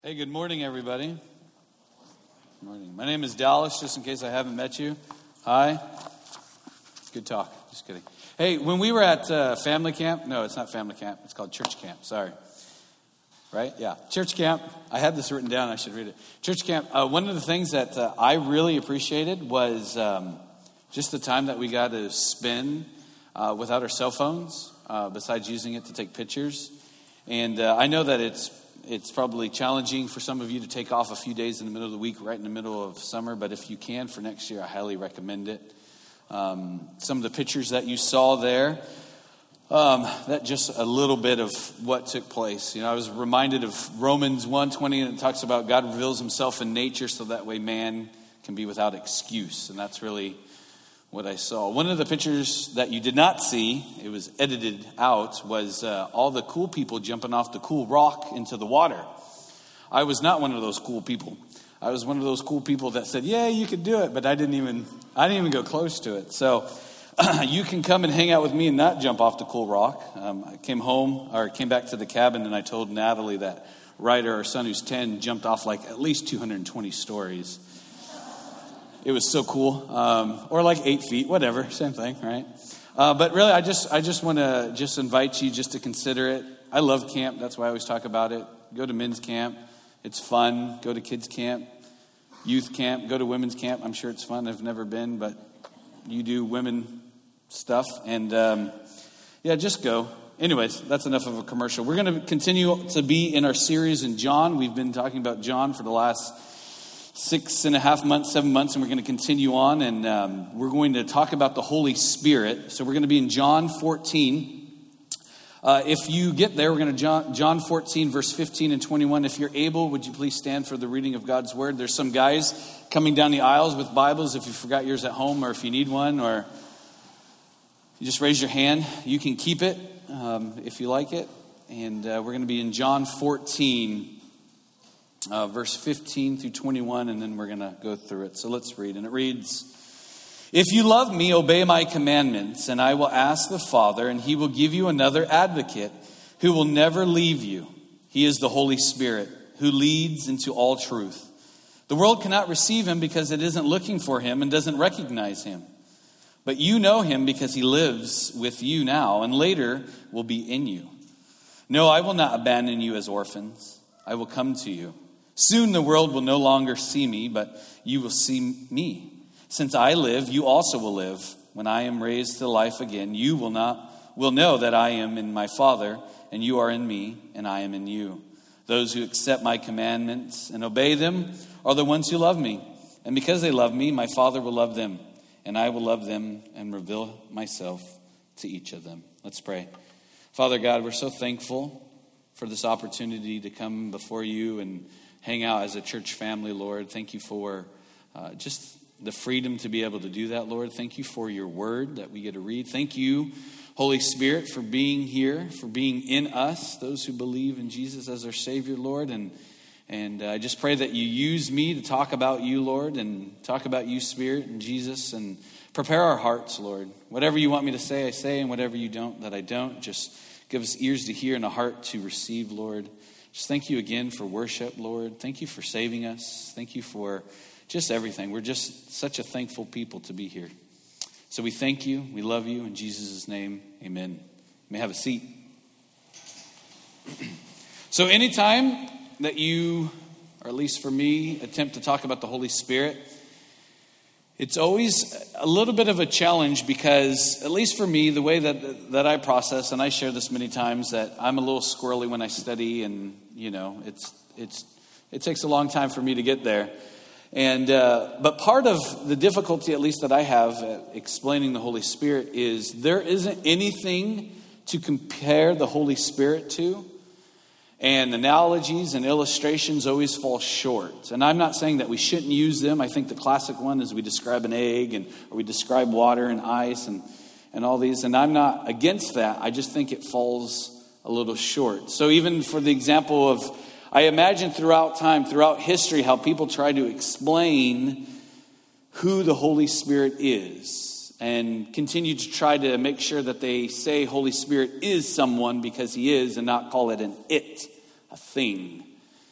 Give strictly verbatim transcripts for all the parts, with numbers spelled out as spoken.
Hey, good morning, everybody. Good morning. My name is Dallas, just in case I haven't met you. Hi. Good talk. Just kidding. Hey, when we were at uh, family camp, no, it's not family camp. It's called church camp. Sorry. Right? Yeah. Church camp. I had this written down. I should read it. Church camp. Uh, one of the things that uh, I really appreciated was um, just the time that we got to spend uh, without our cell phones, uh, besides using it to take pictures. And uh, I know that it's It's probably challenging for some of you to take off a few days in the middle of the week, right in the middle of summer. But if you can for next year, I highly recommend it. Um, some of the pictures that you saw there, um, that just a little bit of what took place. You know, I was reminded of Romans one twenty, and it talks about God reveals himself in nature so that way man can be without excuse. And that's really what I saw. One of the pictures that you did not see, it was edited out, was uh, all the cool people jumping off the cool rock into the water. I was not one of those cool people. I was one of those cool people that said, yeah, you could do it, but I didn't even, I didn't even go close to it. So you can come and hang out with me and not jump off the cool rock. Um, I came home, or came back to the cabin, and I told Natalie that Ryder, our son who's ten, jumped off like at least two hundred twenty stories. It was so cool, um, or like eight feet, whatever, same thing, right? Uh, but really, I just I just want to just invite you just to consider it. I love camp. That's why I always talk about it. Go to men's camp. It's fun. Go to kids camp, youth camp. Go to women's camp. I'm sure it's fun. I've never been, but you do women stuff. And um, yeah, just go. Anyways, that's enough of a commercial. We're going to continue to be in our series in John. We've been talking about John for the last six and a half months, seven months, and we're going to continue on, and um, we're going to talk about the Holy Spirit. So we're going to be in John fourteen. Uh, if you get there, we're going to John, John fourteen, verse fifteen and twenty-one. If you're able, would you please stand for the reading of God's Word? There's some guys coming down the aisles with Bibles. If you forgot yours at home, or if you need one, or you just raise your hand. You can keep it um, if you like it. And uh, we're going to be in John fourteen. Uh, verse fifteen through twenty-one, and then we're going to go through it. So let's read. And it reads, "If you love me, obey my commandments, and I will ask the Father, and he will give you another advocate who will never leave you. He is the Holy Spirit, who leads into all truth. The world cannot receive him because it isn't looking for him and doesn't recognize him. But you know him because he lives with you now and later will be in you. No, I will not abandon you as orphans. I will come to you. Soon the world will no longer see me, but you will see me. Since I live, you also will live. When I am raised to life again, you will not will know that I am in my Father, and you are in me, and I am in you. Those who accept my commandments and obey them are the ones who love me. And because they love me, my Father will love them, and I will love them and reveal myself to each of them." Let's pray. Father God, we're so thankful for this opportunity to come before you and hang out as a church family, Lord. Thank you for uh, just the freedom to be able to do that, Lord. Thank you for your word that we get to read. Thank you, Holy Spirit, for being here, for being in us, those who believe in Jesus as our Savior, Lord. And and uh, I just pray that you use me to talk about you, Lord, and talk about you, Spirit, and Jesus, and prepare our hearts, Lord. Whatever you want me to say, I say, and whatever you don't, that I don't. Just give us ears to hear and a heart to receive, Lord. Just thank you again for worship, Lord. Thank you for saving us. Thank you for just everything. We're just such a thankful people to be here. So we thank you. We love you. In Jesus' name, amen. You may have a seat. So anytime that you, or at least for me, attempt to talk about the Holy Spirit, it's always a little bit of a challenge because, at least for me, the way that that I process, and I share this many times, that I'm a little squirrely when I study, and you know, it's it's it takes a long time for me to get there. And uh, but part of the difficulty, at least that I have at explaining the Holy Spirit, is there isn't anything to compare the Holy Spirit to. And analogies and illustrations always fall short. And I'm not saying that we shouldn't use them. I think the classic one is we describe an egg, and or we describe water and ice and, and all these. And I'm not against that. I just think it falls a little short. So even for the example of, I imagine throughout time, throughout history, how people try to explain who the Holy Spirit is and continue to try to make sure that they say Holy Spirit is someone because he is, and not call it an it, a thing.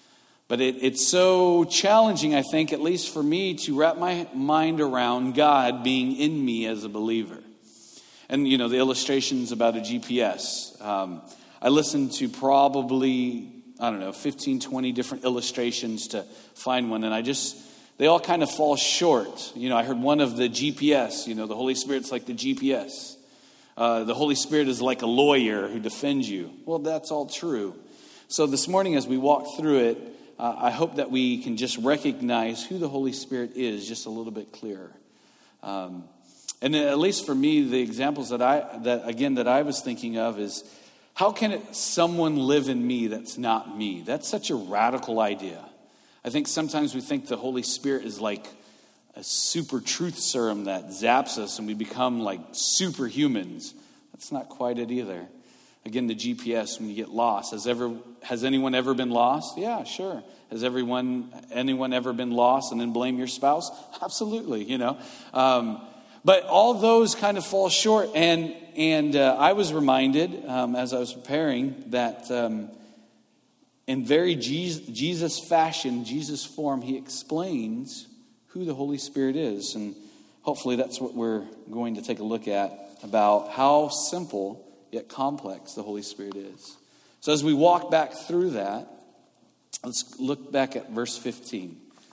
But it, it's so challenging, I think, at least for me, to wrap my mind around God being in me as a believer. And, you know, the illustrations about a G P S. Um, I listened to probably, I don't know, fifteen, twenty different illustrations to find one. And I just, they all kind of fall short. You know, I heard one of the G P S. You know, the Holy Spirit's like the G P S. Uh, the Holy Spirit is like a lawyer who defends you. Well, that's all true. So this morning as we walk through it, uh, I hope that we can just recognize who the Holy Spirit is just a little bit clearer. Um And at least for me, the examples that I, that again, that I was thinking of is, how can it, someone live in me that's not me? That's such a radical idea. I think sometimes we think the Holy Spirit is like a super truth serum that zaps us and we become like superhumans. That's not quite it either. Again, the G P S, when you get lost, has ever has anyone ever been lost? Yeah, sure. Has everyone anyone ever been lost and then blame your spouse? Absolutely, you know. Um, But all those kind of fall short. And and uh, I was reminded um, as I was preparing that um, in very Jesus, Jesus fashion, Jesus form, he explains who the Holy Spirit is. And hopefully that's what we're going to take a look at, about how simple yet complex the Holy Spirit is. So as we walk back through that, let's look back at verse fifteen.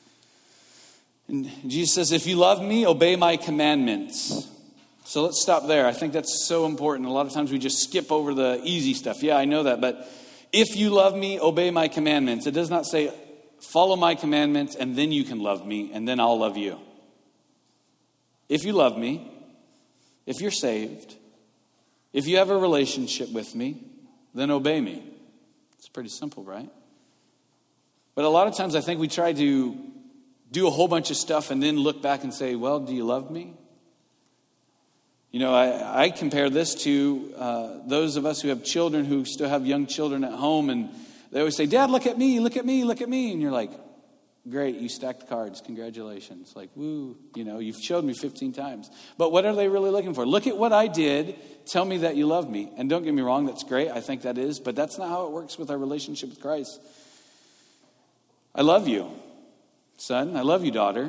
And Jesus says, if you love me, obey my commandments. So let's stop there. I think that's so important. A lot of times we just skip over the easy stuff. Yeah, I know that. But if you love me, obey my commandments. It does not say, follow my commandments and then you can love me and then I'll love you. If you love me, if you're saved, if you have a relationship with me, then obey me. It's pretty simple, right? But a lot of times I think we try to do a whole bunch of stuff and then look back and say, well, do you love me? You know, I, I compare this to uh, those of us who have children who still have young children at home, and they always say, Dad, look at me, look at me, look at me. And you're like, great, you stacked the cards, congratulations. Like, woo, you know, you've showed me fifteen times. But what are they really looking for? Look at what I did, tell me that you love me. And don't get me wrong, that's great, I think that is, but that's not how it works with our relationship with Christ. I love you, son, I love you, daughter,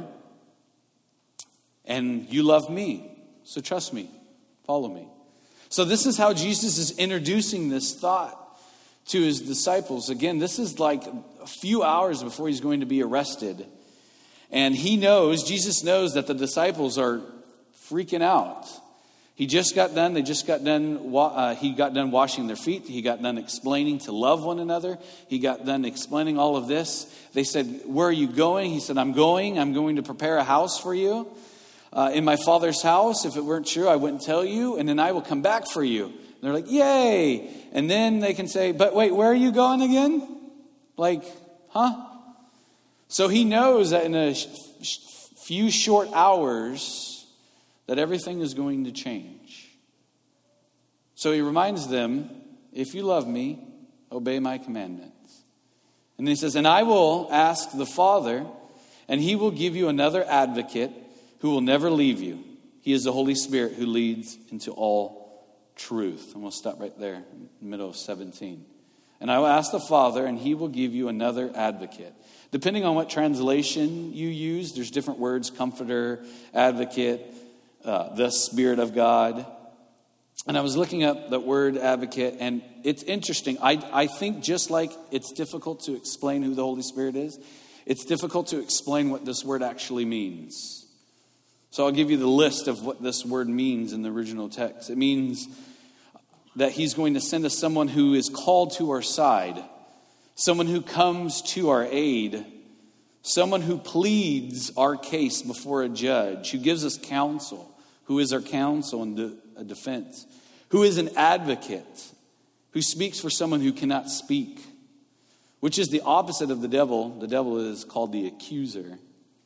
and you love me, so trust me, follow me. So this is how Jesus is introducing this thought to his disciples. Again, this is like a few hours before he's going to be arrested. And he knows, Jesus knows that the disciples are freaking out. He just got done, they just got done, uh, he got done washing their feet. He got done explaining to love one another. He got done explaining all of this. They said, where are you going? He said, I'm going. I'm going to prepare a house for you. Uh, in my Father's house, if it weren't true, I wouldn't tell you. And then I will come back for you. And they're like, yay. And then they can say, but wait, where are you going again? Like, huh? So he knows that in a sh- few short hours that everything is going to change. So he reminds them, if you love me, obey my commandments. And then he says, and I will ask the Father, and he will give you another advocate who will never leave you. He is the Holy Spirit who leads into all truth. And we'll stop right there in the middle of seventeen. And I will ask the Father, and he will give you another advocate. Depending on what translation you use, there's different words: comforter, advocate, uh, the Spirit of God. And I was looking up the word advocate, and it's interesting. I, I think just like it's difficult to explain who the Holy Spirit is, it's difficult to explain what this word actually means. So I'll give you the list of what this word means in the original text. It means that he's going to send us someone who is called to our side, someone who comes to our aid, someone who pleads our case before a judge, who gives us counsel, who is our counsel and de- a defense, who is an advocate, who speaks for someone who cannot speak, which is the opposite of the devil. The devil is called the accuser.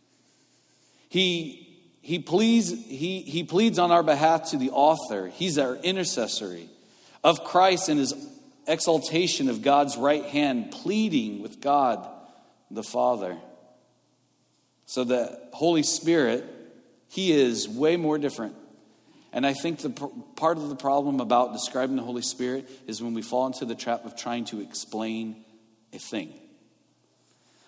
He he pleads he he pleads on our behalf to the author. He's our intercessory of Christ and his exaltation of God's right hand, pleading with God the Father. So the Holy Spirit, he is way more different. And I think the part of the problem about describing the Holy Spirit is when we fall into the trap of trying to explain a thing.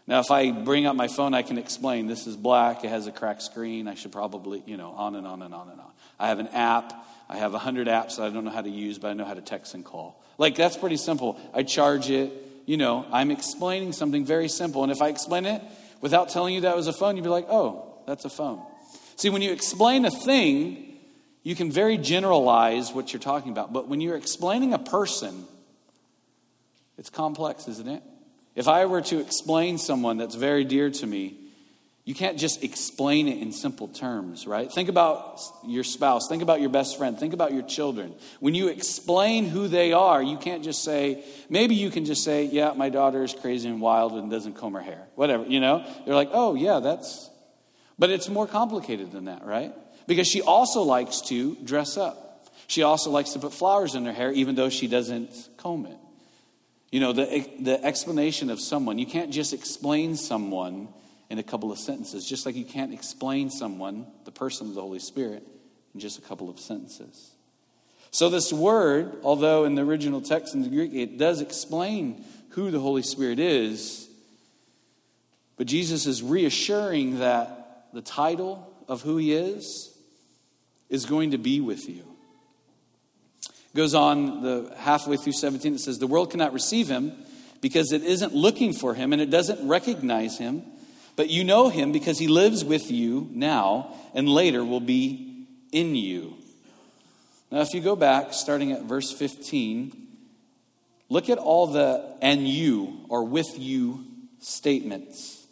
Now, if I bring up my phone, I can explain, this is black, it has a cracked screen, I should probably, you know, on and on and on and on. I have an app, I have a hundred apps that I don't know how to use, but I know how to text and call. Like, that's pretty simple. I charge it, you know, I'm explaining something very simple. And if I explain it without telling you that was a phone, you'd be like, oh, that's a phone. See, when you explain a thing, you can very generalize what you're talking about. But when you're explaining a person, it's complex, isn't it? If I were to explain someone that's very dear to me, you can't just explain it in simple terms, right? Think about your spouse. Think about your best friend. Think about your children. When you explain who they are, you can't just say, maybe you can just say, yeah, my daughter is crazy and wild and doesn't comb her hair. Whatever, you know? They're like, oh, yeah, that's... But it's more complicated than that, right? Because she also likes to dress up. She also likes to put flowers in her hair, even though she doesn't comb it. You know, the the explanation of someone, you can't just explain someone in a couple of sentences, just like you can't explain someone, the person of the Holy Spirit, in just a couple of sentences. So this word, although in the original text in the Greek, it does explain who the Holy Spirit is, but Jesus is reassuring that the title of who he is is going to be with you. Goes on the halfway through seventeen, it says, the world cannot receive him because it isn't looking for him and it doesn't recognize him. But you know him because he lives with you now and later will be in you. Now, if you go back, starting at verse fifteen, look at all the and you or with you statements.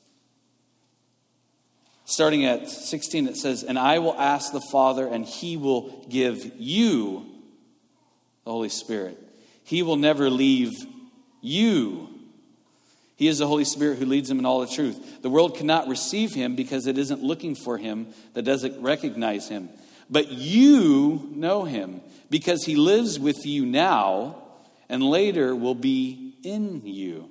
Starting at sixteen, it says, and I will ask the Father and he will give you the Holy Spirit. He will never leave you. He is the Holy Spirit who leads them in all the truth. The world cannot receive him because it isn't looking for him, that doesn't recognize him. But you know him because he lives with you now and later will be in you.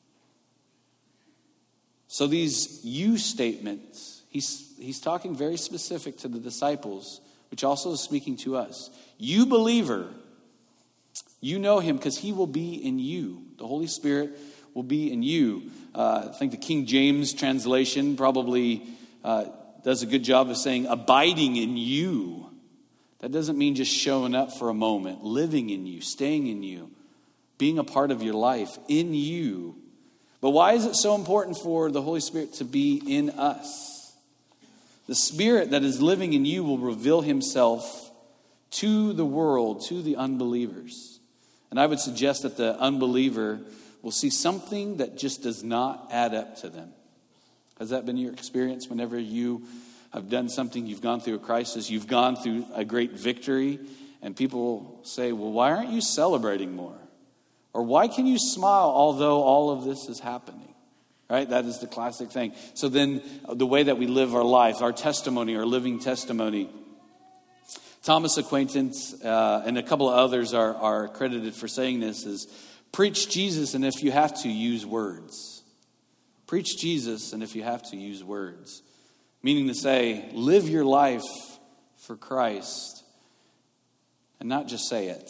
So these you statements, he's, he's talking very specific to the disciples, which also is speaking to us. You believer, you know him because he will be in you. The Holy Spirit will be in you. Uh, I think the King James translation probably uh, does a good job of saying abiding in you. That doesn't mean just showing up for a moment. Living in you, staying in you, being a part of your life in you. But why is it so important for the Holy Spirit to be in us? The Spirit that is living in you will reveal himself to the world, to the unbelievers. And I would suggest that the unbeliever will see something that just does not add up to them. Has that been your experience whenever you have done something, you've gone through a crisis, you've gone through a great victory, and people say, well, why aren't you celebrating more? Or why can you smile although all of this is happening? Right? That is the classic thing. So then the way that we live our life, our testimony, our living testimony. Thomas Aquinas uh, and a couple of others are, are credited for saying this is, preach Jesus and if you have to, use words. Preach Jesus and if you have to, use words. Meaning to say, live your life for Christ and not just say it.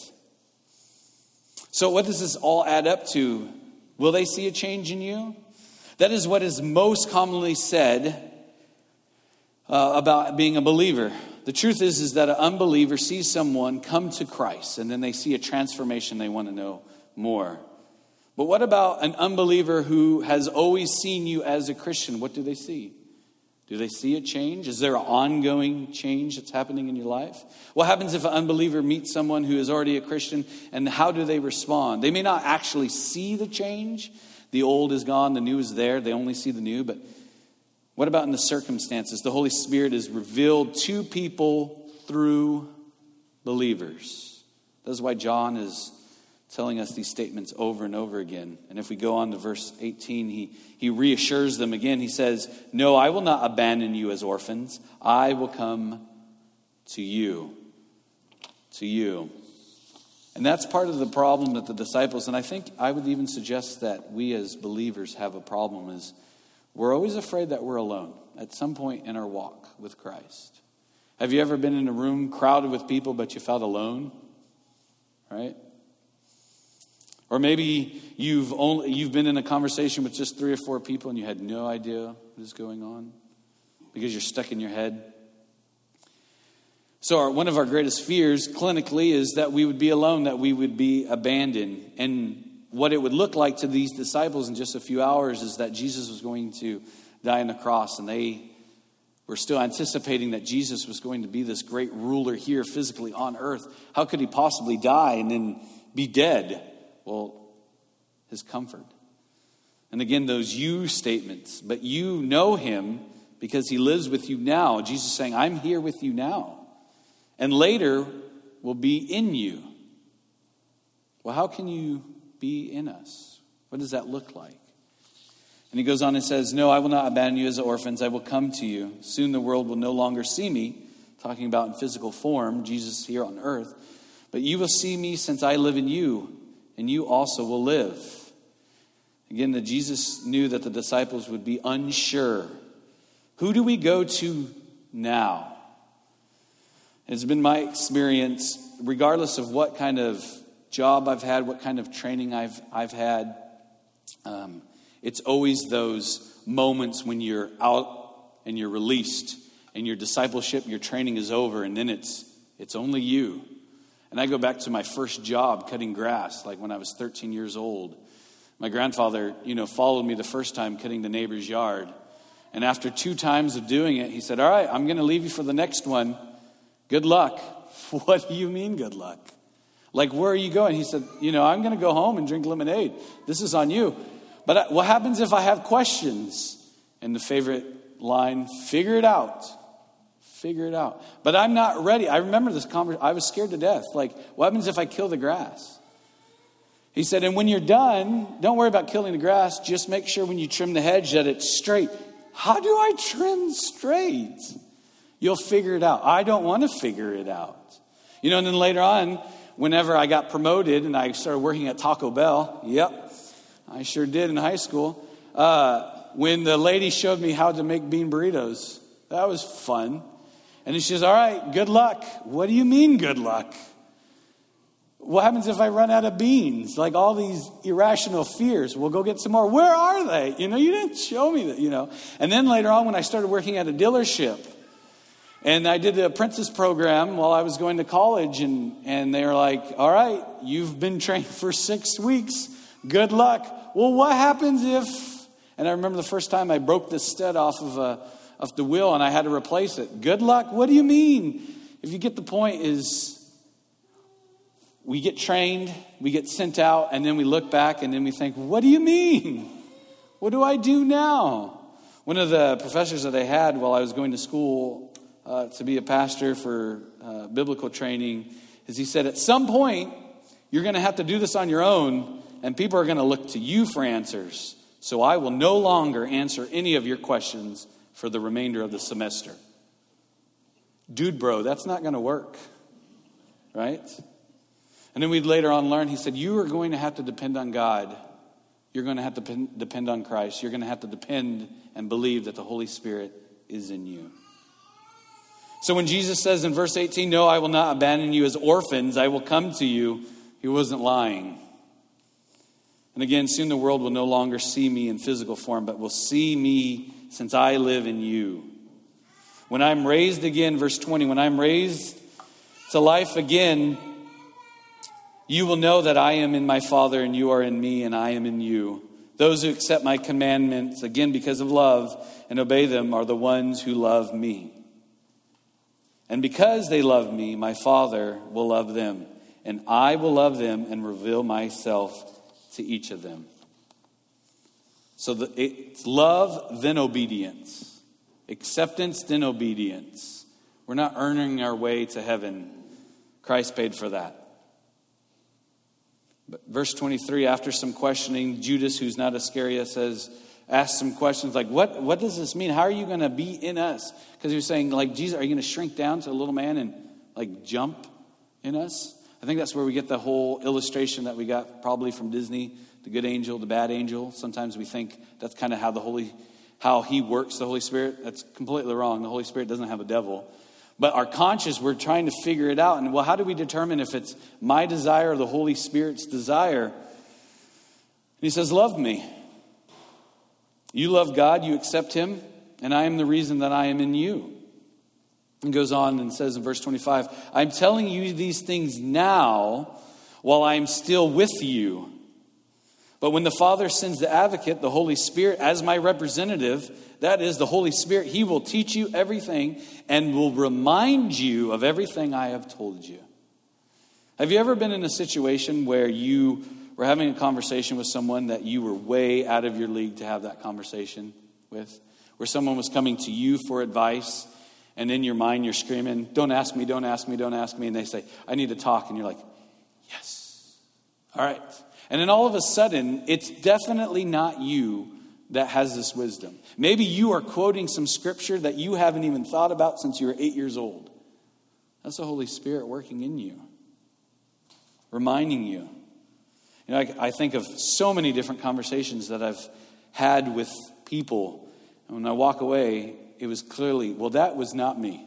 So what does this all add up to? Will they see a change in you? That is what is most commonly said uh, about being a believer. The truth is, is that an unbeliever sees someone come to Christ and then they see a transformation, they want to know more. But what about an unbeliever who has always seen you as a Christian? What do they see? Do they see a change? Is there an ongoing change that's happening in your life? What happens if an unbeliever meets someone who is already a Christian, and how do they respond? They may not actually see the change. The old is gone, the new is there. They only see the new, but what about in the circumstances? The Holy Spirit is revealed to people through believers. That's why John is telling us these statements over and over again. And if we go on to verse eighteen, he, he reassures them again. He says, no, I will not abandon you as orphans. I will come to you. To you. And that's part of the problem that the disciples, and I think I would even suggest that we as believers have a problem, is we're always afraid that we're alone at some point in our walk with Christ. Have you ever been in a room crowded with people, but you felt alone? Right? Or maybe you've only you've been in a conversation with just three or four people and you had no idea what is going on because you're stuck in your head. So our, one of our greatest fears clinically is that we would be alone, that we would be abandoned. And what it would look like to these disciples in just a few hours is that Jesus was going to die on the cross, and they were still anticipating that Jesus was going to be this great ruler here physically on earth. How could he possibly die and then be dead? Well, his comfort. And again, those you statements, but you know him because he lives with you now. Jesus saying, I'm here with you now, and later will be in you. Well, how can you be in us? What does that look like? And he goes on and says, no, I will not abandon you as orphans. I will come to you. Soon the world will no longer see me. Talking about in physical form, Jesus here on earth. But you will see me since I live in you, and you also will live. Again, that Jesus knew that the disciples would be unsure. Who do we go to now? It's been my experience, regardless of what kind of job I've had, what kind of training I've I've had, um, it's always those moments when you're out and you're released and your discipleship, your training is over, and then it's it's only you. And I go back to my first job cutting grass, like when I was thirteen years old. My grandfather, you know, followed me the first time cutting the neighbor's yard. And after two times of doing it, he said, all right, I'm going to leave you for the next one. Good luck. What do you mean good luck? Like, where are you going? He said, you know, I'm going to go home and drink lemonade. This is on you. But what happens if I have questions? And the favorite line, figure it out. Figure it out. But I'm not ready. I remember this conversation. I was scared to death. Like, what happens if I kill the grass? He said, and when you're done, don't worry about killing the grass. Just make sure when you trim the hedge that it's straight. How do I trim straight? You'll figure it out. I don't want to figure it out. You know, and then later on, whenever I got promoted and I started working at Taco Bell, yep, I sure did in high school. Uh, when the lady showed me how to make bean burritos, that was fun. And then she says, all right, good luck. What do you mean good luck? What happens if I run out of beans? Like all these irrational fears. We'll go get some more. Where are they? You know, you didn't show me that, you know. And then later on when I started working at a dealership, and I did the apprentice program while I was going to college, and, and they were like, all right, you've been trained for six weeks. Good luck. Well, what happens if... And I remember the first time I broke the stud off of a, of the wheel and I had to replace it. Good luck. What do you mean? If you get the point is we get trained, we get sent out, and then we look back and then we think, what do you mean? What do I do now? One of the professors that I had while I was going to school uh, to be a pastor for uh, biblical training is he said, at some point, you're going to have to do this on your own, and people are going to look to you for answers. So I will no longer answer any of your questions for the remainder of the semester. Dude, bro, that's not going to work. Right? And then we'd later on learn, he said, you are going to have to depend on God. You're going to have to depend on Christ. You're going to have to depend and believe that the Holy Spirit is in you. So when Jesus says in verse eighteen, no, I will not abandon you as orphans, I will come to you, he wasn't lying. And again, soon the world will no longer see me in physical form, but will see me since I live in you. When I'm raised again, verse twenty, when I'm raised to life again, you will know that I am in my Father and you are in me and I am in you. Those who accept my commandments, again because of love, and obey them are the ones who love me. And because they love me, my Father will love them, and I will love them and reveal myself to each of them. So the, it's love, then obedience. Acceptance, then obedience. We're not earning our way to heaven. Christ paid for that. But verse twenty-three, after some questioning, Judas, who's not Iscariot, says, asks some questions like, what, what does this mean? How are you going to be in us? Because he was saying, like, Jesus, are you going to shrink down to a little man and, like, jump in us? I think that's where we get the whole illustration that we got probably from Disney, the good angel, the bad angel. Sometimes we think that's kind of how the Holy, how he works, the Holy Spirit. That's completely wrong. The Holy Spirit doesn't have a devil. But our conscience, we're trying to figure it out. And well, how do we determine if it's my desire or the Holy Spirit's desire? he says, love me. You love God, you accept him, and I am the reason that I am in you. And goes on and says in verse twenty-five, I'm telling you these things now while I am still with you. But when the Father sends the advocate, the Holy Spirit, as my representative, that is the Holy Spirit, he will teach you everything and will remind you of everything I have told you. Have you ever been in a situation where you were having a conversation with someone that you were way out of your league to have that conversation with? Where someone was coming to you for advice, and in your mind you're screaming, don't ask me, don't ask me, don't ask me. And they say, I need to talk. And you're like, yes. All right. And then all of a sudden, it's definitely not you that has this wisdom. Maybe you are quoting some scripture that you haven't even thought about since you were eight years old. That's the Holy Spirit working in you, reminding you. You know, I, I think of so many different conversations that I've had with people. And when I walk away, it was clearly, well, that was not me.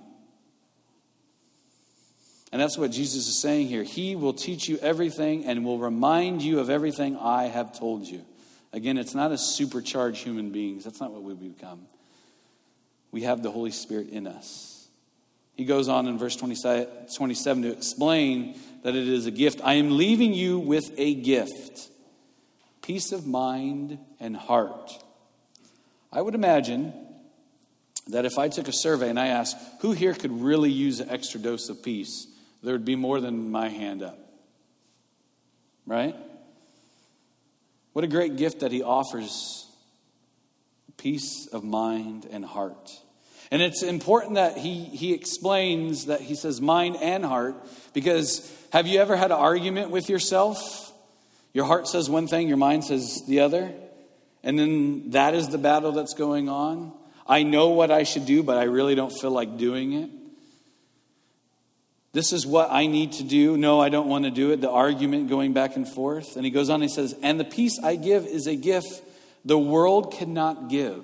And that's what Jesus is saying here. He will teach you everything and will remind you of everything I have told you. Again, it's not a supercharged human beings. That's not what we become. We have the Holy Spirit in us. He goes on in verse twenty-seven to explain that it is a gift. I am leaving you with a gift. Peace of mind and heart. I would imagine that if I took a survey and I asked, who here could really use an extra dose of peace, there would be more than my hand up. Right? What a great gift that he offers. Peace of mind and heart. And it's important that he, he explains that he says mind and heart, because have you ever had an argument with yourself? Your heart says one thing, your mind says the other. And then that is the battle that's going on. I know what I should do, but I really don't feel like doing it. This is what I need to do. No, I don't want to do it. The argument going back and forth. And he goes on, he says, and the peace I give is a gift the world cannot give.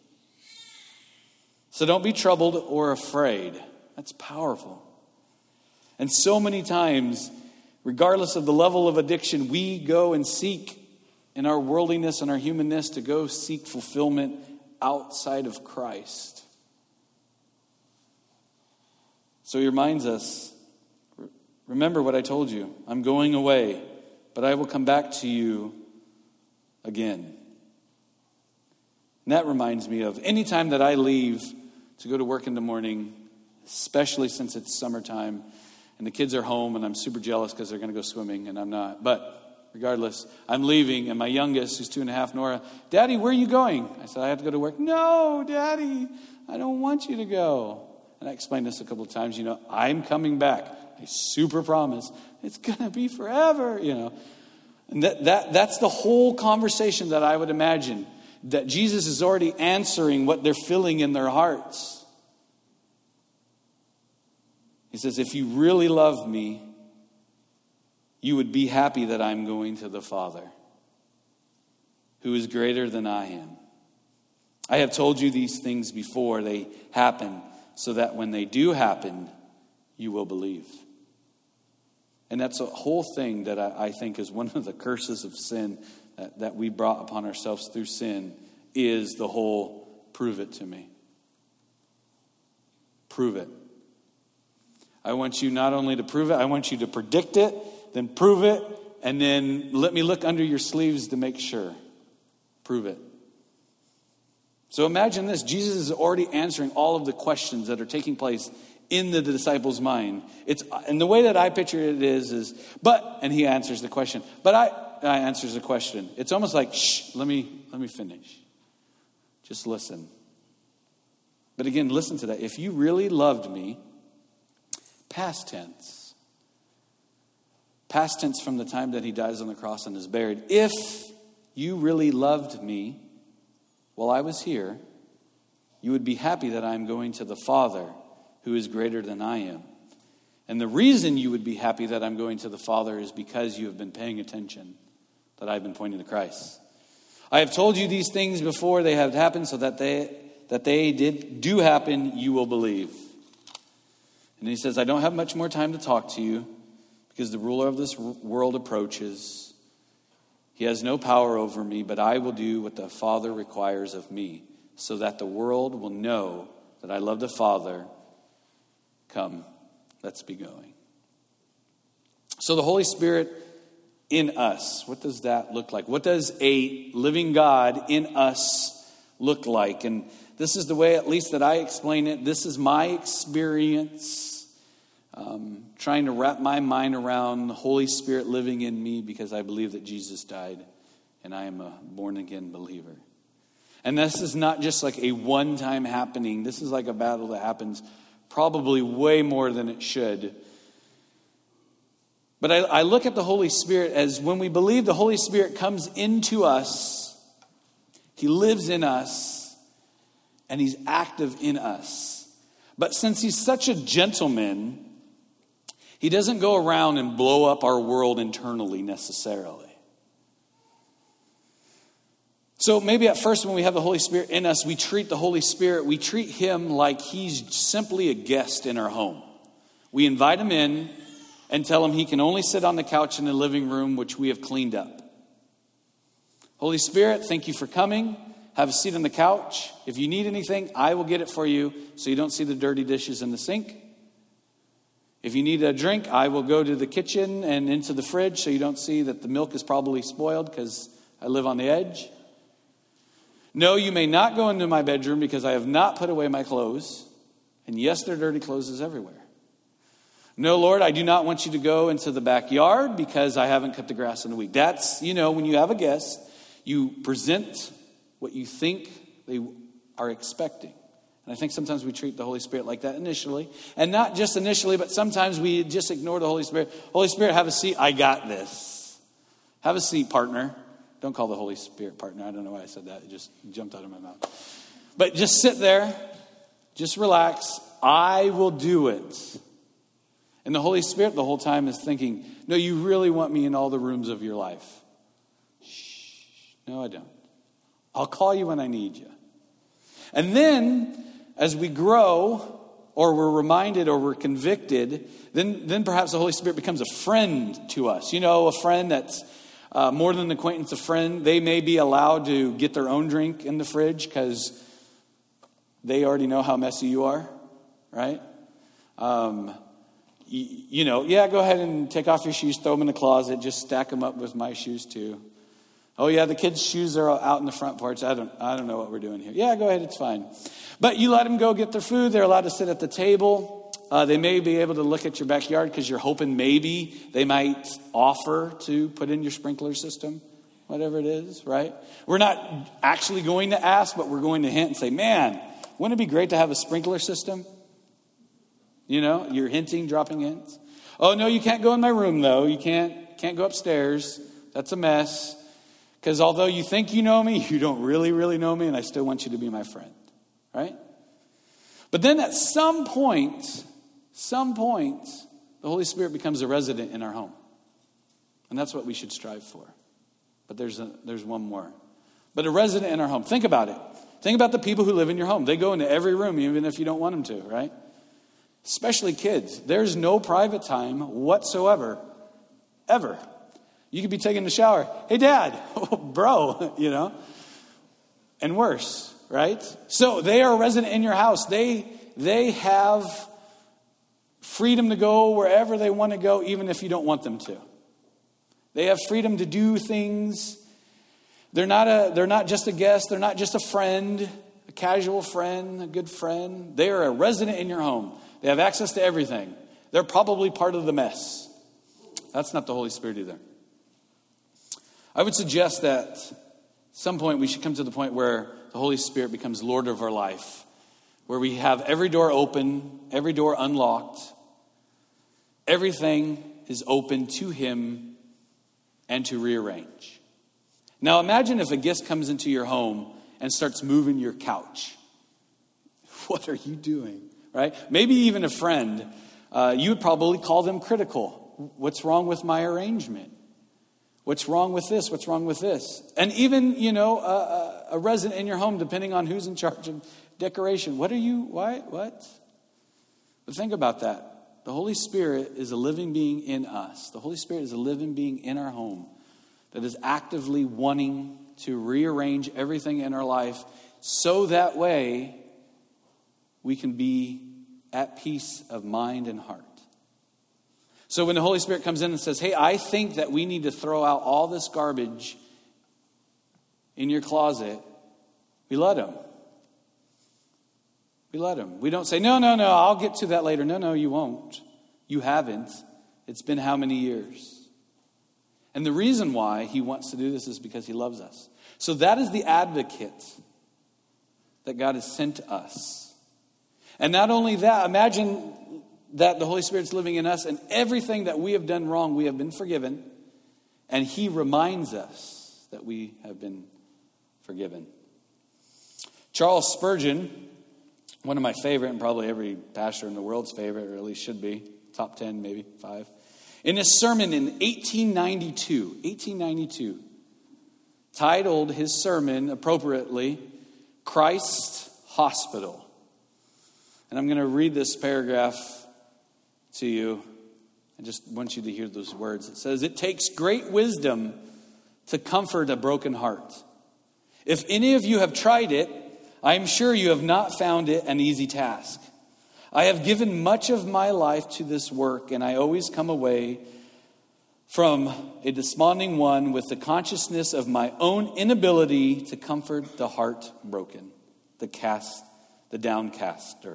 So don't be troubled or afraid. That's powerful. And so many times, regardless of the level of addiction, we go and seek in our worldliness and our humanness to go seek fulfillment outside of Christ. So he reminds us, remember what I told you. I'm going away, but I will come back to you again. And that reminds me of any time that I leave to go to work in the morning, especially since it's summertime and the kids are home and I'm super jealous because they're going to go swimming and I'm not. But regardless, I'm leaving and my youngest, who's two and a half, Nora, Daddy, where are you going? I said, I have to go to work. No, Daddy, I don't want you to go. And I explained this a couple of times. You know, I'm coming back. I super promise. It's going to be forever, you know. And that, that that's the whole conversation that I would imagine. That Jesus is already answering what they're feeling in their hearts. He says, if you really love me, you would be happy that I'm going to the Father, who is greater than I am. I have told you these things before they happen, so that when they do happen, you will believe. And that's a whole thing that I, I think is one of the curses of sin that, that we brought upon ourselves through sin, is the whole prove it to me. Prove it. I want you not only to prove it, I want you to predict it, then prove it, and then let me look under your sleeves to make sure. Prove it. So imagine this. Jesus is already answering all of the questions that are taking place in the disciples' mind. It's, and the way that I picture it is, is, but, and he answers the question. But I, I answers the question. It's almost like, shh, let me, let me finish. Just listen. But again, listen to that. If you really loved me, past tense. Past tense from the time that he dies on the cross and is buried. If you really loved me while I was here, you would be happy that I'm going to the Father, who is greater than I am. And the reason you would be happy that I'm going to the Father is because you have been paying attention, that I've been pointing to Christ. I have told you these things before they have happened, so that they that they did do happen, you will believe. And he says, I don't have much more time to talk to you, because the ruler of this world approaches. He He has no power over me, but I will do what the Father requires of me, so that the world will know that I love the Father. Come, let's be going. So the Holy Spirit in us, what does that look like? What does a living God in us look like? And this is the way, at least, that I explain it. This is my experience, um, trying to wrap my mind around the Holy Spirit living in me, because I believe that Jesus died and I am a born-again believer. And this is not just like a one-time happening. This is like a battle that happens probably way more than it should. But I, I look at the Holy Spirit as, when we believe the Holy Spirit comes into us, He lives in us, and He's active in us. But since He's such a gentleman, He doesn't go around and blow up our world internally necessarily. So maybe at first, when we have the Holy Spirit in us, we treat the Holy Spirit, we treat Him like He's simply a guest in our home. We invite Him in and tell Him He can only sit on the couch in the living room, which we have cleaned up. Holy Spirit, thank you for coming. Have a seat on the couch. If you need anything, I will get it for you, so you don't see the dirty dishes in the sink. If you need a drink, I will go to the kitchen and into the fridge, so you don't see that the milk is probably spoiled because I live on the edge. No, you may not go into my bedroom because I have not put away my clothes. And yes, there are dirty clothes everywhere. No, Lord, I do not want you to go into the backyard because I haven't cut the grass in a week. That's, you know, when you have a guest, you present what you think they are expecting. And I think sometimes we treat the Holy Spirit like that initially. And not just initially, but sometimes we just ignore the Holy Spirit. Holy Spirit, have a seat. I got this. Have a seat, partner. Don't call the Holy Spirit partner. I don't know why I said that. It just jumped out of my mouth. But just sit there. Just relax. I will do it. And the Holy Spirit the whole time is thinking, no, you really want me in all the rooms of your life. Shh. No, I don't. I'll call you when I need you. And then, as we grow, or we're reminded, or we're convicted, then, then perhaps the Holy Spirit becomes a friend to us. You know, a friend that's Uh, more than an acquaintance, a friend. They may be allowed to get their own drink in the fridge because they already know how messy you are, right? Um, y- you know, yeah, go ahead and take off your shoes, throw them in the closet, just stack them up with my shoes too. Oh yeah, the kids' shoes are out in the front porch. I don't, I don't know what we're doing here. Yeah, go ahead, it's fine. But you let them go get their food. They're allowed to sit at the table. Uh, they may be able to look at your backyard because you're hoping maybe they might offer to put in your sprinkler system, whatever it is, right? We're not actually going to ask, but we're going to hint and say, man, wouldn't it be great to have a sprinkler system? You know, you're hinting, dropping hints. Oh, no, you can't go in my room, though. You can't, can't go upstairs. That's a mess. Because although you think you know me, you don't really, really know me, and I still want you to be my friend, right? But then at some point... Some point, the Holy Spirit becomes a resident in our home. And that's what we should strive for. But there's a, there's one more. But a resident in our home. Think about it. Think about the people who live in your home. They go into every room, even if you don't want them to, right? Especially kids. There's no private time whatsoever. Ever. You could be taking a shower. Hey, Dad. Oh, bro. You know. And worse, right? So they are a resident in your house. They, they have... freedom to go wherever they want to go, even if you don't want them to. They have freedom to do things. They're not a, they're not just a guest. They're not just a friend, a casual friend, a good friend. They are a resident in your home. They have access to everything. They're probably part of the mess. That's not the Holy Spirit either. I would suggest that at some point we should come to the point where the Holy Spirit becomes Lord of our life, where we have every door open, every door unlocked. Everything is open to Him and to rearrange. Now imagine if a guest comes into your home and starts moving your couch. What are you doing, right? Maybe even a friend. Uh, you would probably call them critical. What's wrong with my arrangement? What's wrong with this? What's wrong with this? And even, you know, a, a resident in your home, depending on who's in charge of decoration. What are you, why, what? But think about that. The Holy Spirit is a living being in us. The Holy Spirit is a living being in our home. that is actively wanting to rearrange everything in our life so that way we can be at peace of mind and heart. So when the Holy Spirit comes in and says, hey, I think that we need to throw out all this garbage in your closet, we let him. We let him. We don't say, no, no, no, I'll get to that later. No, no, you won't. You haven't. It's been how many years? And the reason why he wants to do this is because he loves us. So that is the advocate that God has sent us. And not only that, imagine that the Holy Spirit's living in us and everything that we have done wrong, we have been forgiven. And he reminds us that we have been forgiven. Charles Spurgeon, one of my favorite, and probably every pastor in the world's favorite, or at least should be, top ten, maybe five. In his sermon in eighteen ninety-two, eighteen ninety-two, titled his sermon appropriately, Christ Hospital. And I'm going to read this paragraph to you. I just want you to hear those words. It says, it takes great wisdom to comfort a broken heart. If any of you have tried it, I am sure you have not found it an easy task. I have given much of my life to this work, and I always come away from a desponding one with the consciousness of my own inability to comfort the heart broken, the cast, the downcaster.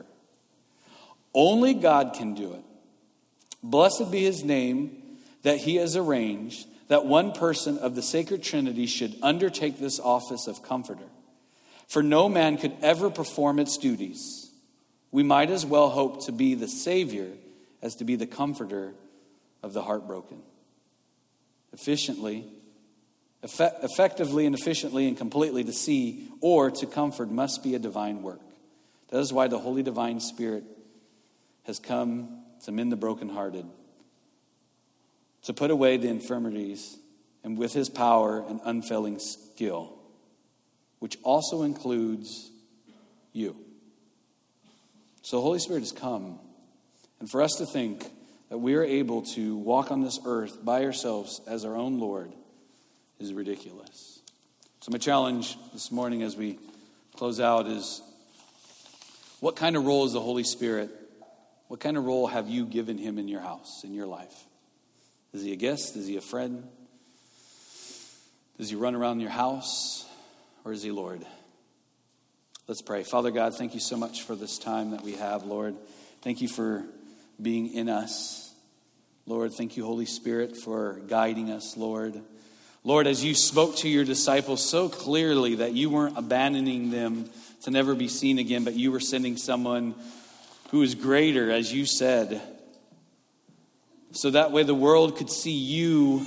Only God can do it. Blessed be his name that he has arranged that one person of the sacred Trinity should undertake this office of comforter. For no man could ever perform its duties. We might as well hope to be the Savior as to be the comforter of the heartbroken. Efficiently, effect, effectively and efficiently and completely to see or to comfort must be a divine work. That is why the Holy Divine Spirit has come to mend the brokenhearted, to put away the infirmities, and with his power and unfailing skill, which also includes you. So the Holy Spirit has come. And for us to think that we are able to walk on this earth by ourselves as our own Lord is ridiculous. So my challenge this morning as we close out is, what kind of role is the Holy Spirit? What kind of role have you given him in your house, in your life? Is he a guest? Is he a friend? Does he run around your house? Or is he Lord? Let's pray. Father God, thank you so much for this time that we have, Lord. Thank you for being in us. Lord, thank you, Holy Spirit, for guiding us, Lord. Lord, as you spoke to your disciples so clearly that you weren't abandoning them to never be seen again, but you were sending someone who is greater, as you said, so that way the world could see you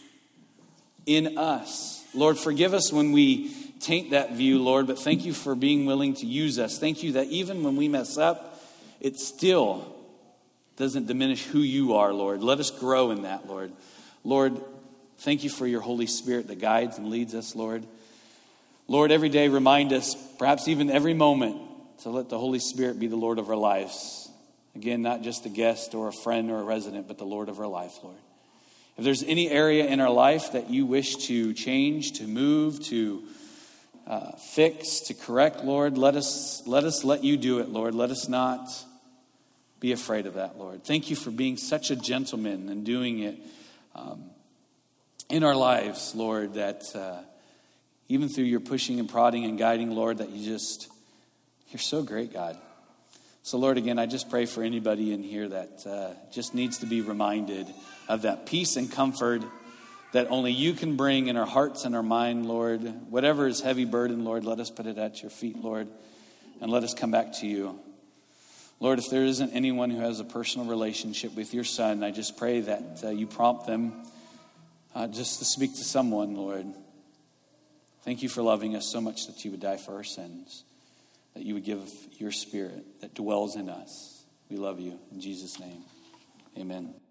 in us. Lord, forgive us when we taint that view, Lord, but thank you for being willing to use us. Thank you that even when we mess up, it still doesn't diminish who you are, Lord. Let us grow in that, Lord. Lord, thank you for your Holy Spirit that guides and leads us, Lord. Lord, every day remind us, perhaps even every moment, to let the Holy Spirit be the Lord of our lives. Again, not just a guest or a friend or a resident, but the Lord of our life, Lord. If there's any area in our life that you wish to change, to move, to uh, fix, to correct, Lord, let us let us let you do it, Lord. Let us not be afraid of that, Lord. Thank you for being such a gentleman and doing it um, in our lives, Lord, that uh, even through your pushing and prodding and guiding, Lord, that you just, you're so great, God. So, Lord, again, I just pray for anybody in here that uh, just needs to be reminded of that peace and comfort that only you can bring in our hearts and our mind, Lord. Whatever is heavy burden, Lord, let us put it at your feet, Lord, and let us come back to you. Lord, if there isn't anyone who has a personal relationship with your Son, I just pray that uh, you prompt them uh, just to speak to someone, Lord. Thank you for loving us so much that you would die for our sins, that you would give your Spirit that dwells in us. We love you. In Jesus' name, amen.